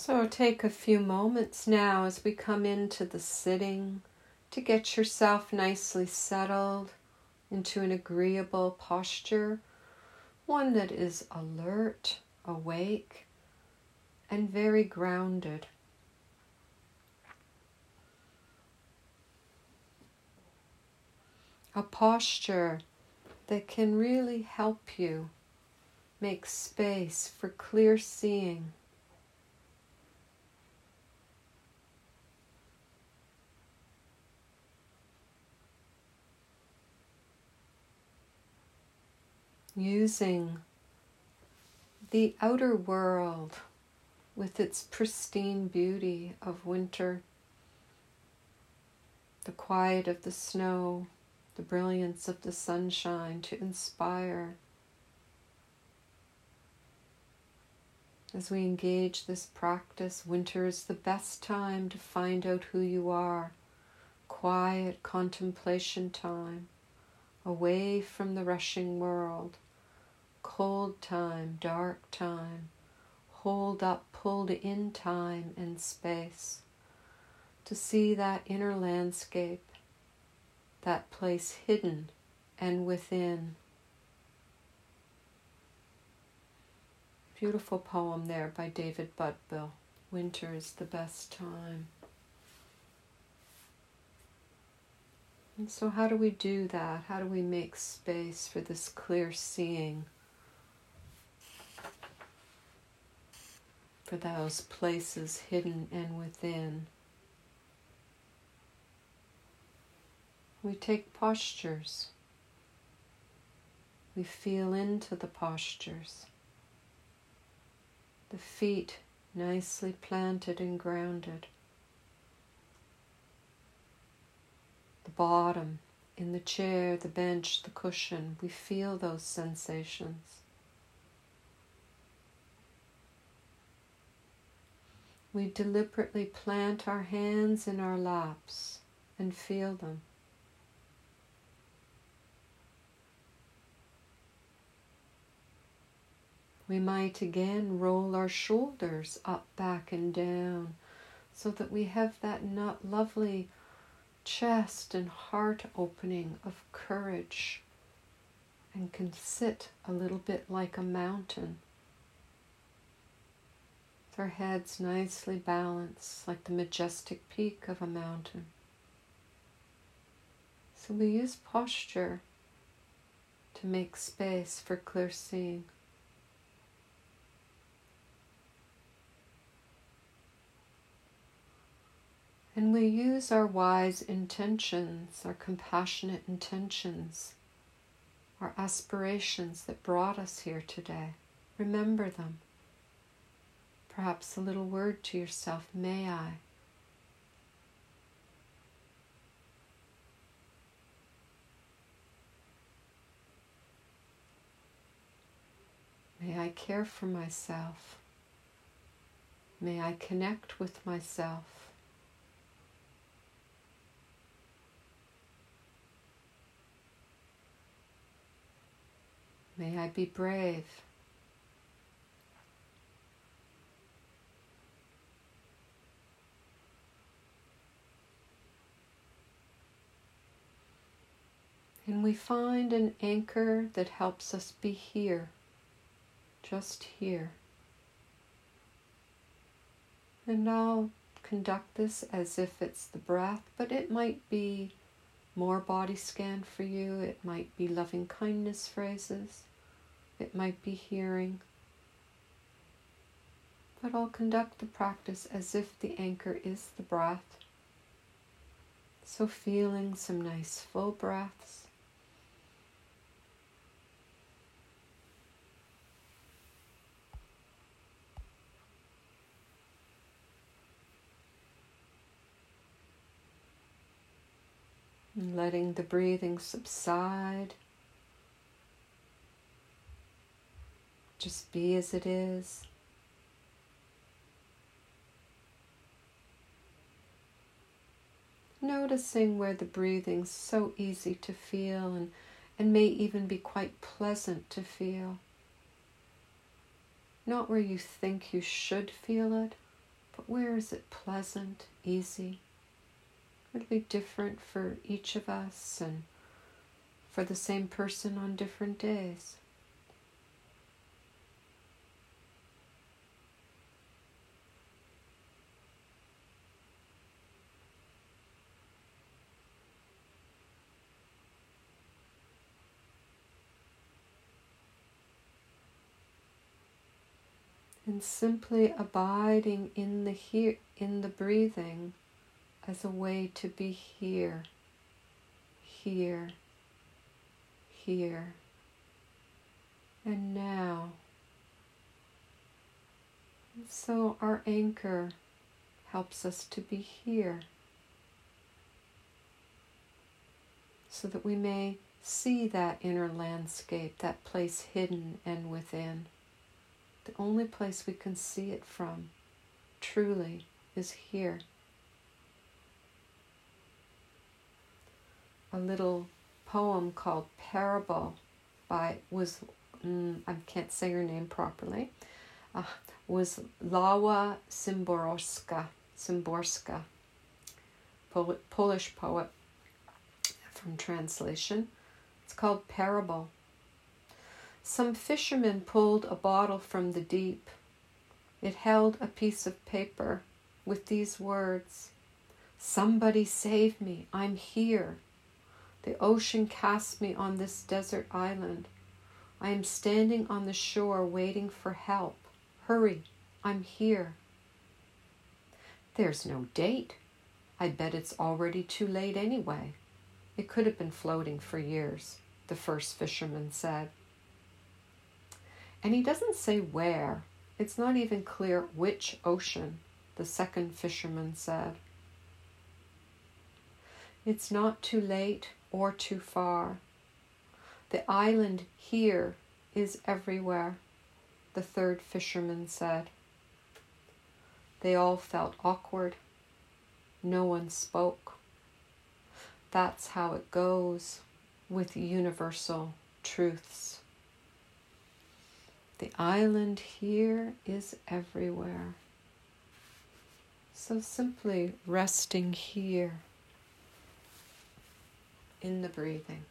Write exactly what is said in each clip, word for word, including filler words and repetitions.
So take a few moments now as we come into the sitting to get yourself nicely settled into an agreeable posture, one that is alert, awake, and very grounded. A posture that can really help you make space for clear seeing. Using the outer world with its pristine beauty of winter, the quiet of the snow, the brilliance of the sunshine to inspire. As we engage this practice, winter is the best time to find out who you are. Quiet contemplation time, away from the rushing world. Cold time, dark time, hold up, pulled in time and space. To see that inner landscape, that place hidden and within. Beautiful poem there by David Buttbill. Winter is the best time. And so how do we do that? How do we make space for this clear seeing? For those places hidden and within. We take postures. We feel into the postures. The feet nicely planted and grounded. The bottom, in the chair, the bench, the cushion, we feel those sensations. We deliberately plant our hands in our laps and feel them. We might again roll our shoulders up, back, and down so that we have that not lovely chest and heart opening of courage and can sit a little bit like a mountain. With our heads nicely balanced like the majestic peak of a mountain. So we use posture to make space for clear seeing. And we use our wise intentions, our compassionate intentions, our aspirations that brought us here today. Remember them. Perhaps a little word to yourself, may I? May I care for myself? May I connect with myself? May I be brave? And we find an anchor that helps us be here, just here. And I'll conduct this as if it's the breath, but it might be more body scan for you. It might be loving kindness phrases. It might be hearing. But I'll conduct the practice as if the anchor is the breath. So feeling some nice full breaths. And letting the breathing subside. Just be as it is. Noticing where the breathing's so easy to feel and, and may even be quite pleasant to feel. Not where you think you should feel it, but where is it pleasant, easy? It'll be different for each of us and for the same person on different days. And simply abiding in the here, in the breathing as a way to be here, here, here, and now. And so our anchor helps us to be here, so that we may see that inner landscape, that place hidden and within. The only place we can see it from, truly, is here. A little poem called Parable by, was, mm, I can't say her name properly, uh, was Lawa Szymborska, Szymborska, Pol- Polish poet from translation. It's called Parable. Some fishermen pulled a bottle from the deep. It held a piece of paper with these words, "Somebody save me, I'm here. The ocean cast me on this desert island. I am standing on the shore waiting for help. Hurry, I'm here." "There's no date. I bet it's already too late anyway. It could have been floating for years," the first fisherman said. And he doesn't say where. It's not even clear which ocean, the second fisherman said. "It's not too late or too far. The island here is everywhere," the third fisherman said. They all felt awkward. No one spoke. That's how it goes with universal truths. The island here is everywhere. So simply resting here in the breathing.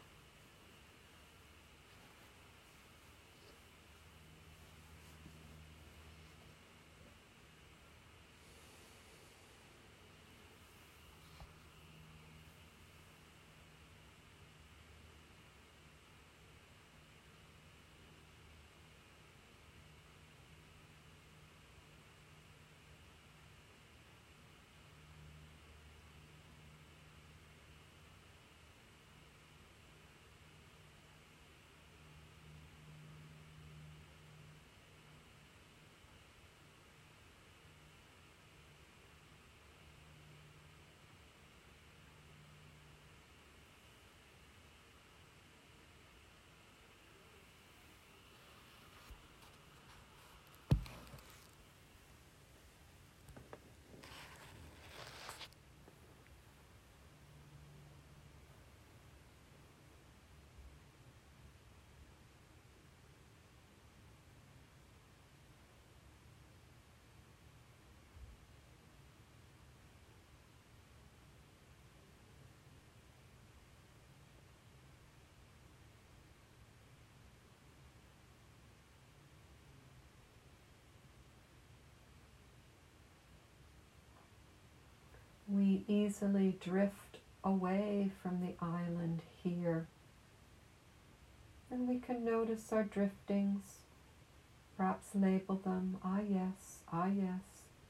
We easily drift away from the island here. And we can notice our driftings, perhaps label them, ah yes, ah yes.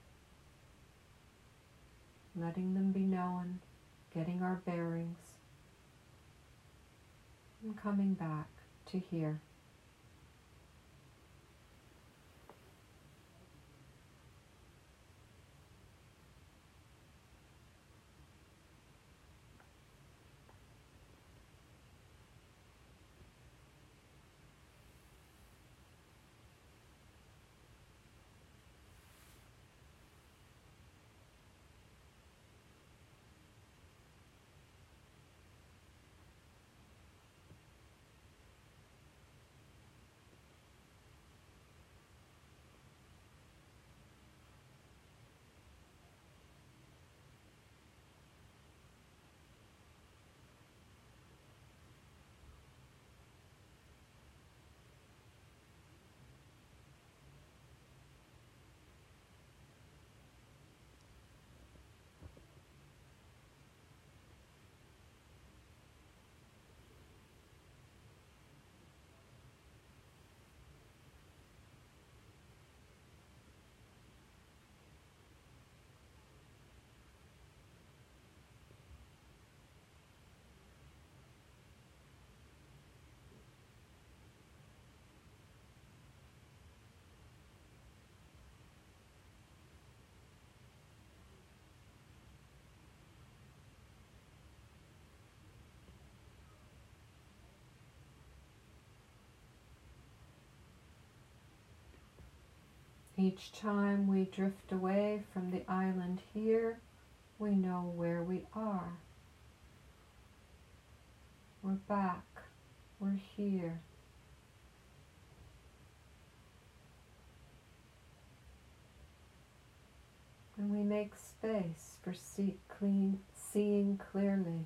Letting them be known, getting our bearings, and coming back to here. Each time we drift away from the island here, we know where we are. We're back. We're here. And we make space for see, clean, seeing clearly.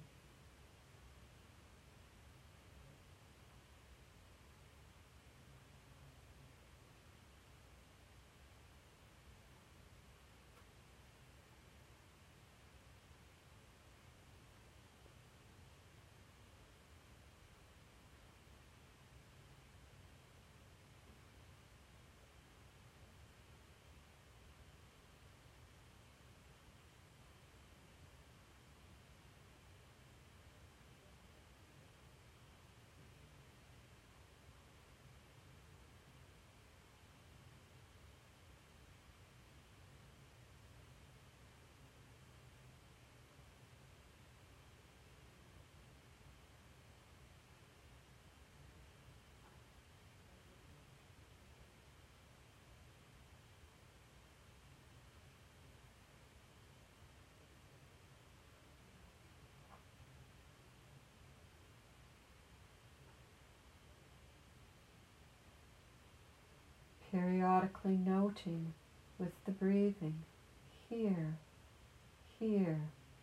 Periodically noting with the breathing, here, here,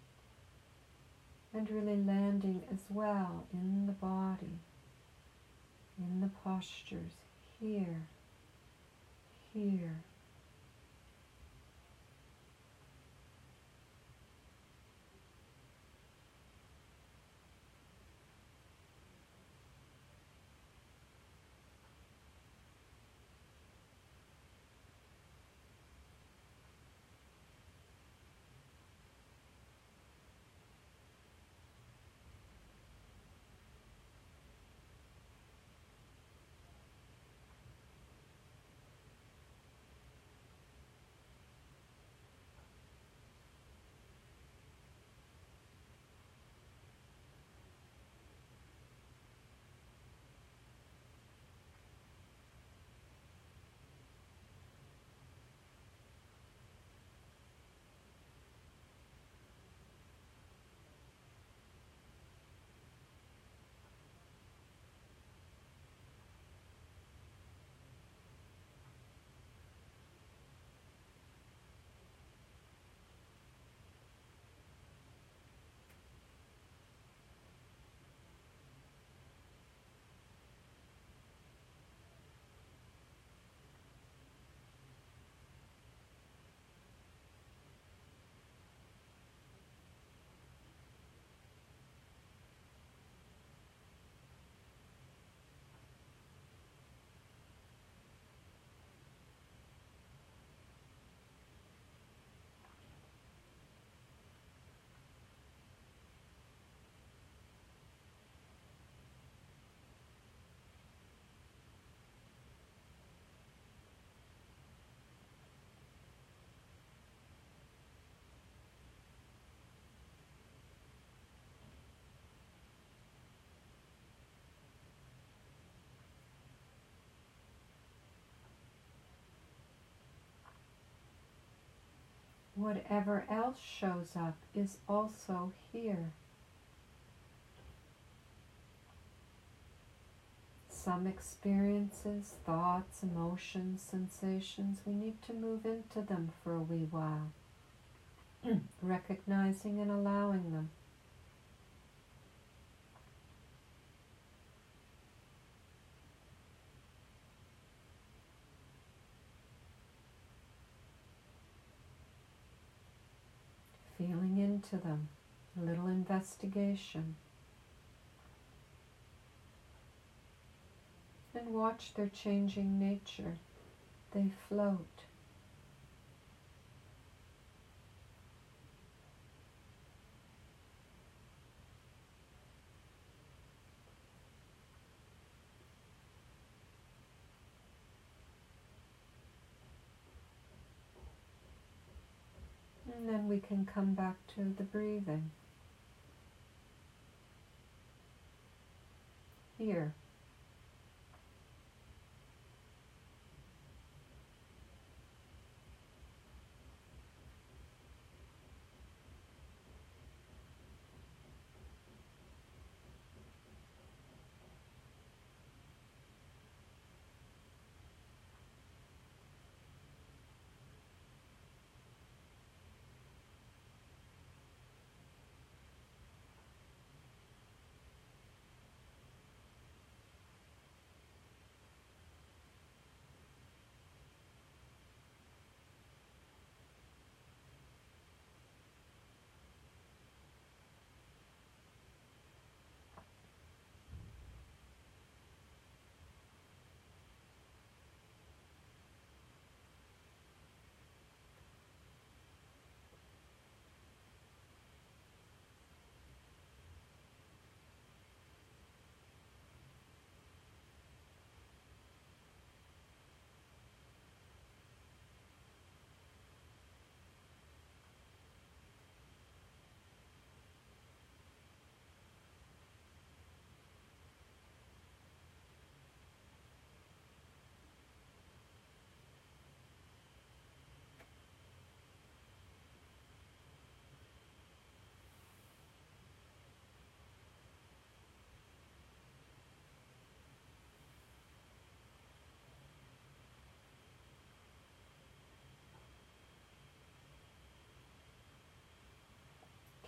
and really landing as well in the body, in the postures, here, here. Whatever else shows up is also here. Some experiences, thoughts, emotions, sensations, we need to move into them for a wee while, recognizing and allowing them. Feeling into them, a little investigation. And watch their changing nature. They float. And then we can come back to the breathing. Here.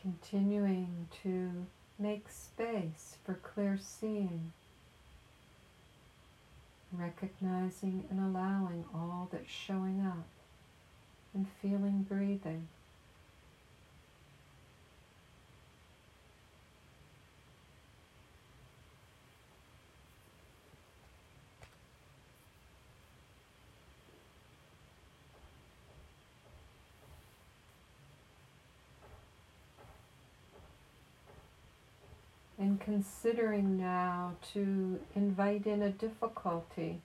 Continuing to make space for clear seeing, recognizing and allowing all that's showing up, and feeling breathing. And considering now to invite in a difficulty,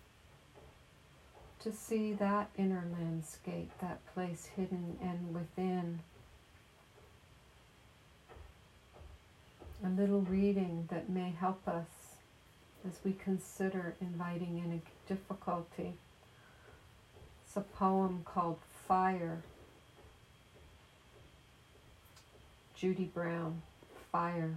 to see that inner landscape, that place hidden and within. A little reading that may help us as we consider inviting in a difficulty. It's a poem called Fire. Judy Brown, Fire.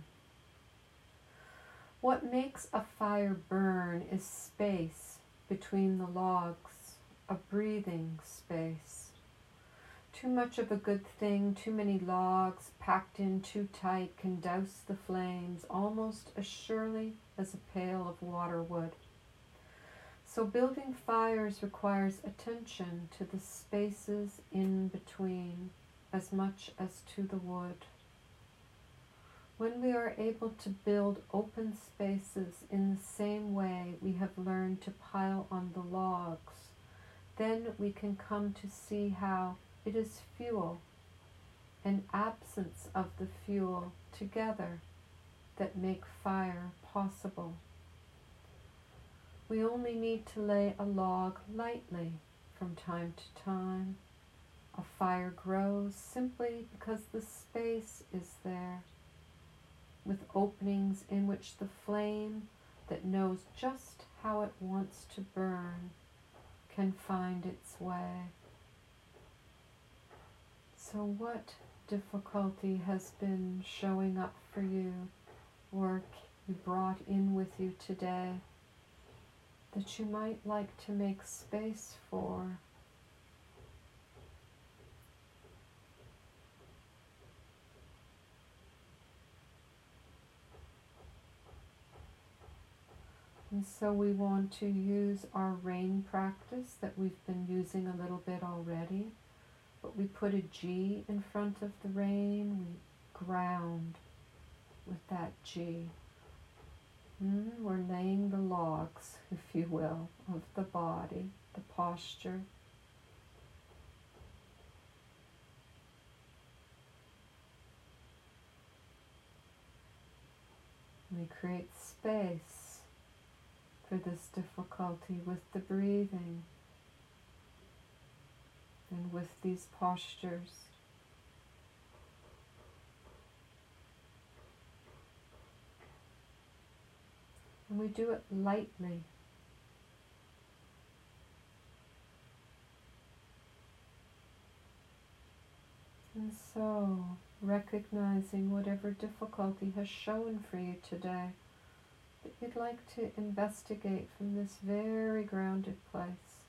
What makes a fire burn is space between the logs, a breathing space. Too much of a good thing, too many logs packed in too tight can douse the flames almost as surely as a pail of water would. So building fires requires attention to the spaces in between as much as to the wood. When we are able to build open spaces in the same way we have learned to pile on the logs, then we can come to see how it is fuel and absence of the fuel together that make fire possible. We only need to lay a log lightly from time to time. A fire grows simply because the space is there, with openings in which the flame that knows just how it wants to burn can find its way. So what difficulty has been showing up for you, or you brought in with you today, that you might like to make space for? And so we want to use our rain practice that we've been using a little bit already, but we put a G in front of the rain, we ground with that G. Mm, we're laying the logs, if you will, of the body, the posture. We create space for this difficulty with the breathing and with these postures. And we do it lightly. And so, recognizing whatever difficulty has shown for you today, that you'd like to investigate from this very grounded place.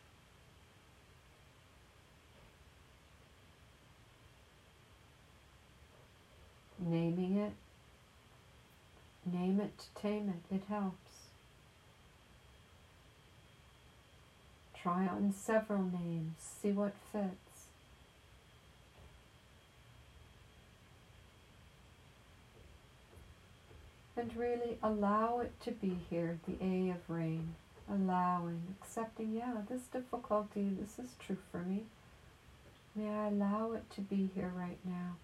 Naming it, name it to tame it, it helps. Try on several names, see what fits. And really allow it to be here, the A of rain. Allowing, accepting, yeah, this difficulty, this is true for me. May I allow it to be here right now.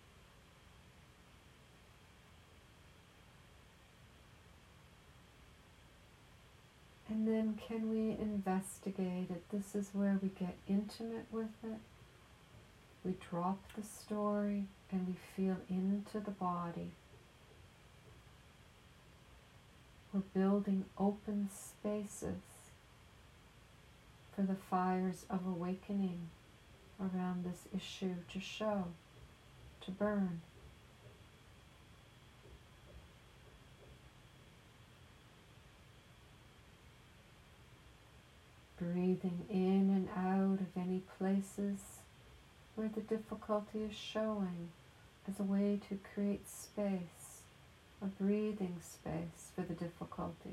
And then can we investigate it? This is where we get intimate with it. We drop the story and we feel into the body. We're building open spaces for the fires of awakening around this issue to show, to burn. Breathing in and out of any places where the difficulty is showing, as a way to create space, a breathing space for the difficulty.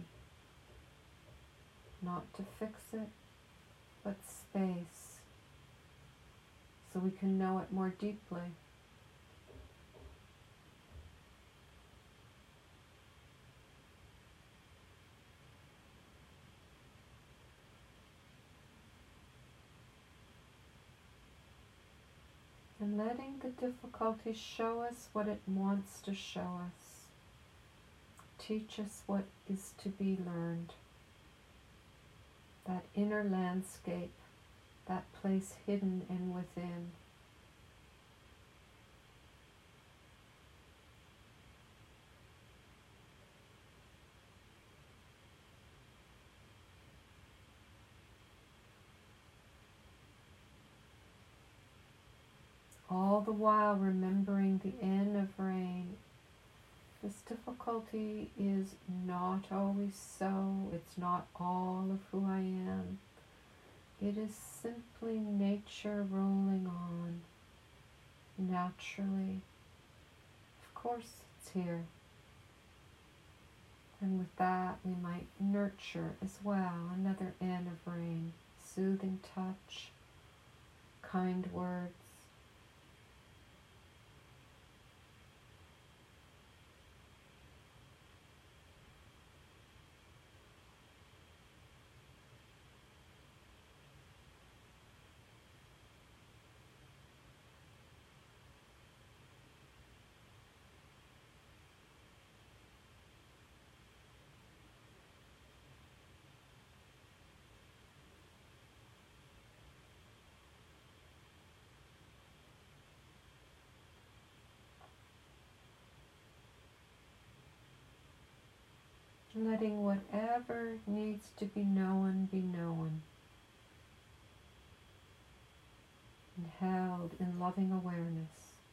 Not to fix it, but space, so we can know it more deeply. And letting the difficulty show us what it wants to show us. Teach us what is to be learned. That inner landscape, that place hidden and within. All the while remembering the N of rain. This difficulty is not always so. It's not all of who I am. It is simply nature rolling on, naturally. Of course it's here. And with that we might nurture as well another N of rain. Soothing touch, kind words. Letting whatever needs to be known be known and held in loving awareness.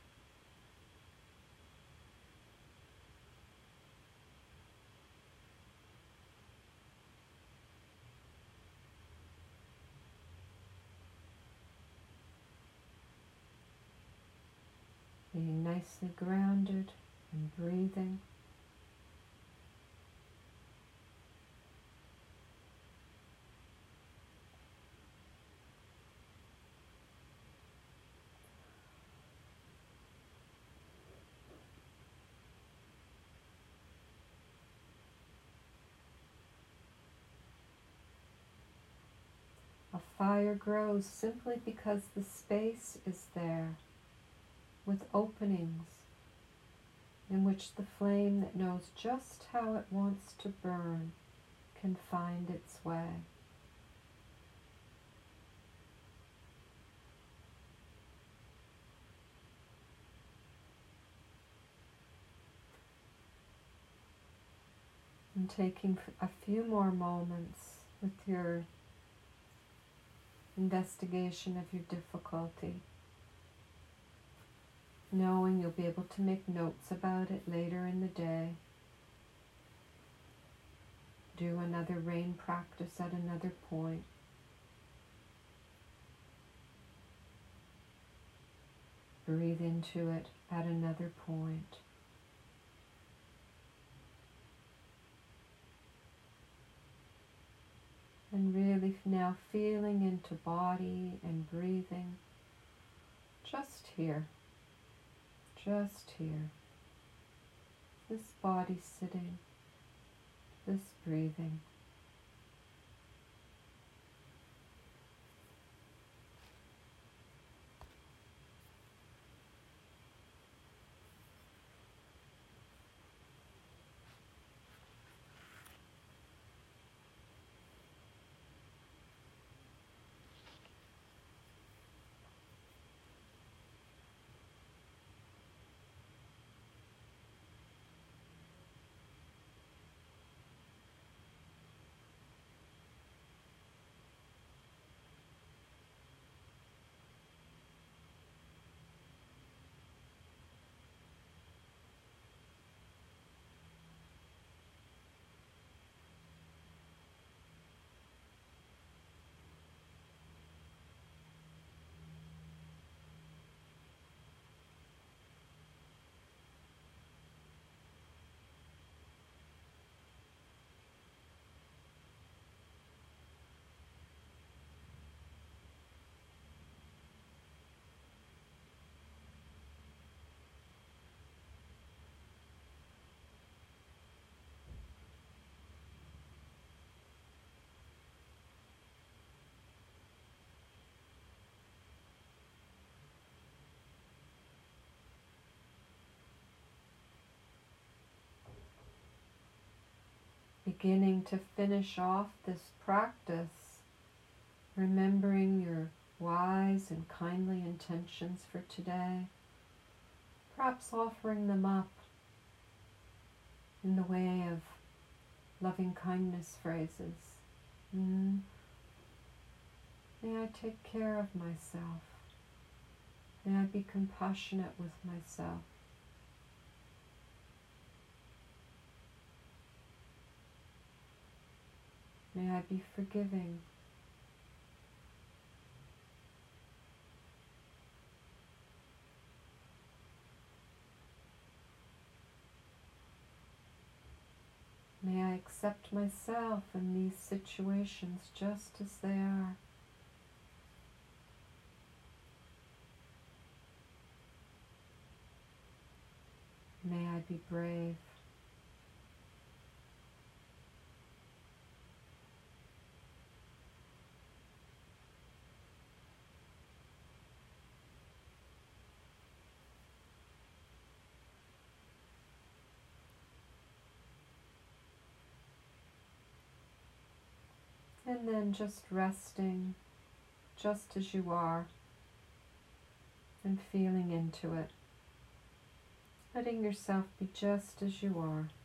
Being nicely grounded and breathing. A fire grows simply because the space is there, with openings in which the flame that knows just how it wants to burn can find its way. And taking a few more moments with your investigation of your difficulty, knowing you'll be able to make notes about it later in the day. Do another rain practice at another point. Breathe into it at another point. And really now feeling into body and breathing, just here, just here. This body sitting, this breathing. beginning to finish off this practice, remembering your wise and kindly intentions for today, perhaps offering them up in the way of loving kindness phrases. Mm. May I take care of myself. May I be compassionate with myself. May I be forgiving. May I accept myself in these situations just as they are. May I be brave. And then just resting just as you are and feeling into it. Letting yourself be just as you are.